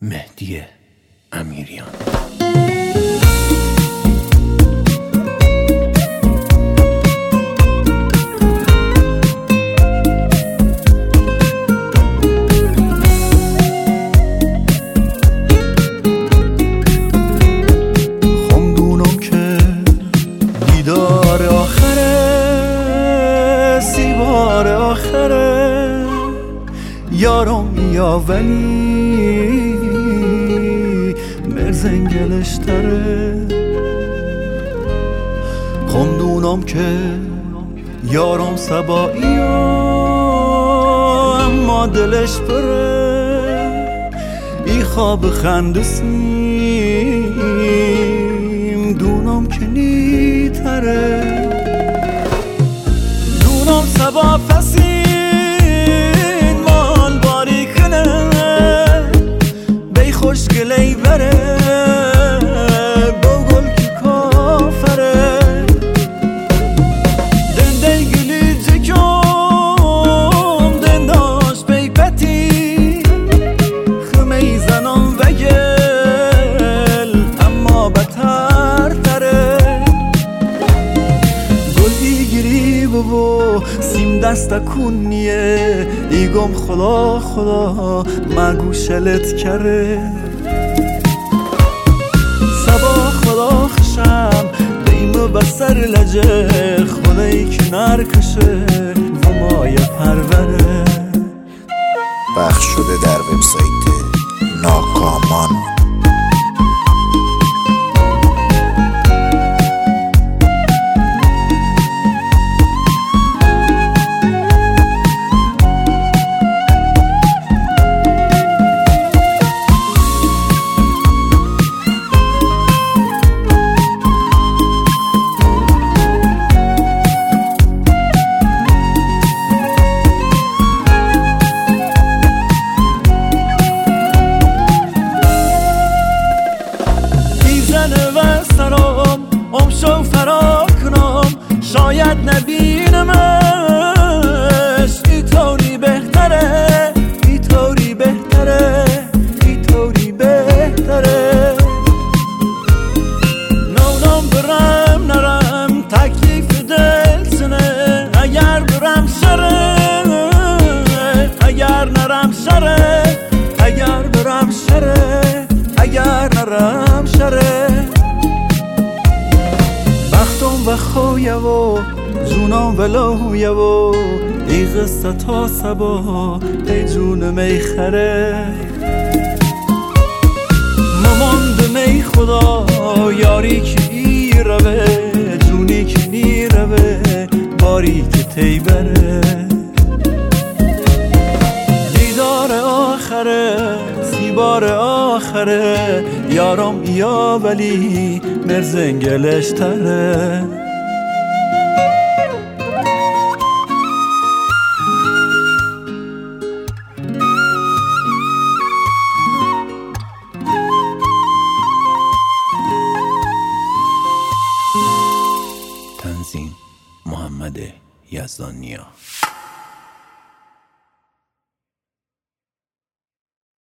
مهدی امیریان. خمدونم که دیدار آخره، سیبار آخره، یارم یا ولی مرزنگلش تره. خمدونم که یارم سبایی اما دلش بره، ای خواب خندسیم دونم که نیتره. دونم سبا فسین مال باری کنه، بی خوشگلی بره بگل که کافره. دنده گلی جکم دنداش بی پتی، خمی زنم وگل اما بتر تره. گلی گیری ببو سیم دست کنیه، ایگم خدا خدا مگو شلت کره. سبا خدا خشم دیمه بسر لجه، خدایی کنار کشه و مایه پروره. پخش شده در وبسایت ناکامان. شو فرا کنم شاید نبینمش، ای طوری بهتره، ای طوری بهتره، ای طوری بهتره. نونم برم نرم تکلیف دل سنه، اگر برم شره، اگر نرم شره، اگر برم شره، اگر نرم شره. بختم و خویه و جونم ولویه و ای قصه تا سبا ای جون میخره. مامان می خدا یاری که ای روه، جونی که نی روه باری که تی بره. دیدار آخره سیبار آخره، یارم یا ولی مرزنگلش تره. تنظیم محمد یزدانیا.